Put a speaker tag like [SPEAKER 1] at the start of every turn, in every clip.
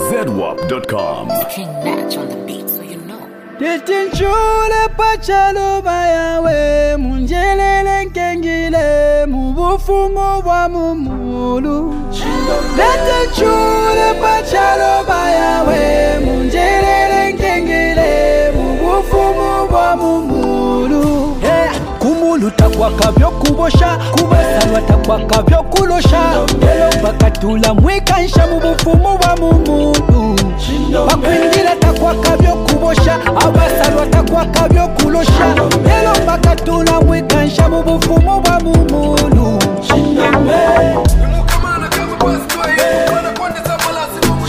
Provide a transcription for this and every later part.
[SPEAKER 1] ZWAP.com.
[SPEAKER 2] King Natch on the beat, so you know.
[SPEAKER 3] Titinchule pachalo bayawe munjelele nkengile mubufumo bwa mumulu. Titinchule pachalo bayawe munjelele nkengile mubufumo bwa mumulu. Kumulu takwaka byo kubosha kubasalwa takwaka byo kulosha lelo bakatula mwikansha mubufumo bwa mumulu. Bakwindira takwaka byo kubosha abasalwa takwaka byo kulosha lelo bakatula mwikansha mubufumo bwa mumulu.
[SPEAKER 4] Mukamana kama pastor yeye wanakwenda malasi kwa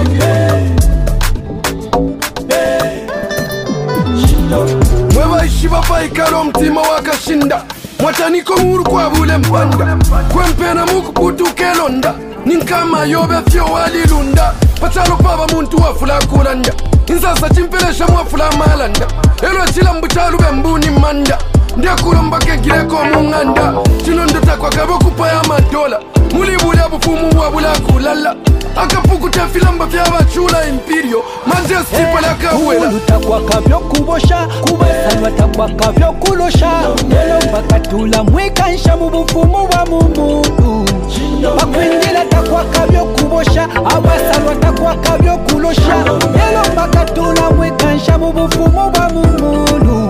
[SPEAKER 4] mwewa ishiba paikaro mtima wakashinda mwataniko muru kwa bule mpanda kwempena muku putuke londa ninkama yobe fyo walilunda pachalo paba muntu wafula kulanda insasa chimpelesha mwafula malanda elo chilambu chalube mbuni manda ndiakulomba kegireko munganda chinondota kwa kabo kupaya madola mulibule bufumu wabula kulala akapukuta filamba vyabachula imperio majesty palaka uwela
[SPEAKER 3] takwaka byo kubosha kubasalwa takwaka byo kulosha lelo bakatula mwikansha mubufumo bwa mumulu. Bakwindira takwaka byo kubosha abasalwa takwaka byo kulosha lelo bakatula mwikansha mubufumo bwa mumulu.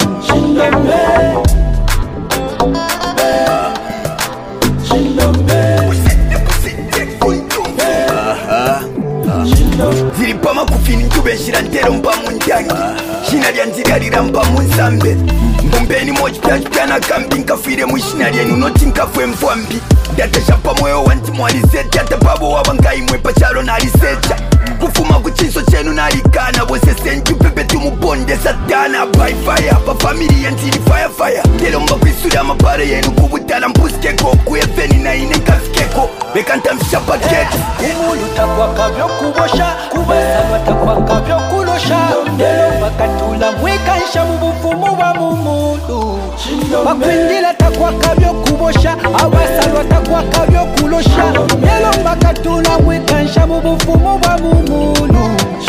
[SPEAKER 5] Zilipama kufini nkubeshira ntero mba munjangi shina lya nzigalira mba munsambe mbumbeni mochipyachipya na kambi nkafire mwishina lyenu noti nkafwe mfwambi ndatashapa mweyo wanti mwalisecha tapabo wabangaimwe pachalo nalisecha kufuma kuchiso chenu nalikana bose senju pepe tumubonde satana by fire pa family yantili fire lelo mba kwisula mapare yenu kubutala mpuskeko kuyeveni na ine nkafikeko bekanta mshapa keti
[SPEAKER 3] Kumulu takwaka byo kubosha kubasalwa takwaka byo kulosha lelo bakatula mwikansha mubufumo bwa mumulu. Bakwindira takwaka byo kubosha abasalwa takwaka byo kulosha lelo bakatula mwikansha mubufumo bwa mumulu.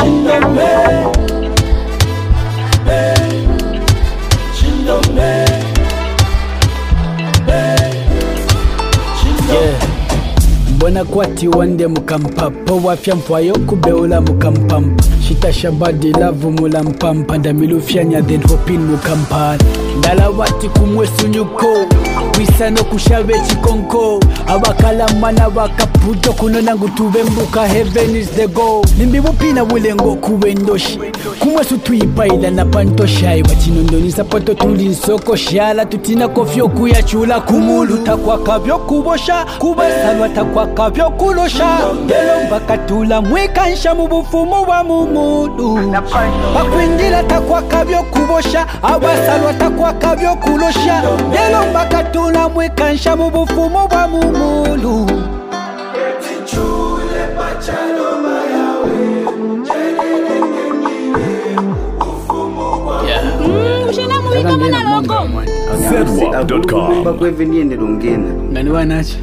[SPEAKER 3] Mbona kwati wande mukampapa wafya mpwayo kubeula mukampampa shita shabadi lavu mula mpampa ndamilufyanya then hopin mukampala ndala wati kumwesunyuko wisano kushabe chikonko abakalamana bakaputo kunona ngutube mbuka heaven is the goal nimbibupina bulengo kubendoshi kumwesu tuyipaila na pantoshai wachinondonisa poto tuli nsoko shala tutina kofyo kuyachula kumulu takwaka byo kubosha kubasalwa takwaka byo kulosha lelo bakatula mwikansha mubufumo bwa mumulu. Bakwindira takwaka byo kubosha abasalwa takwaka byo kulosha lelo bakatula mwikansha mubufumo bwa mumulu.
[SPEAKER 1] ZWAP.com.
[SPEAKER 6] Bakwewe niende lungena.
[SPEAKER 3] Ngani wanachi?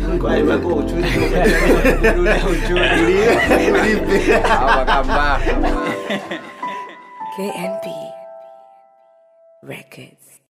[SPEAKER 2] KNP Records.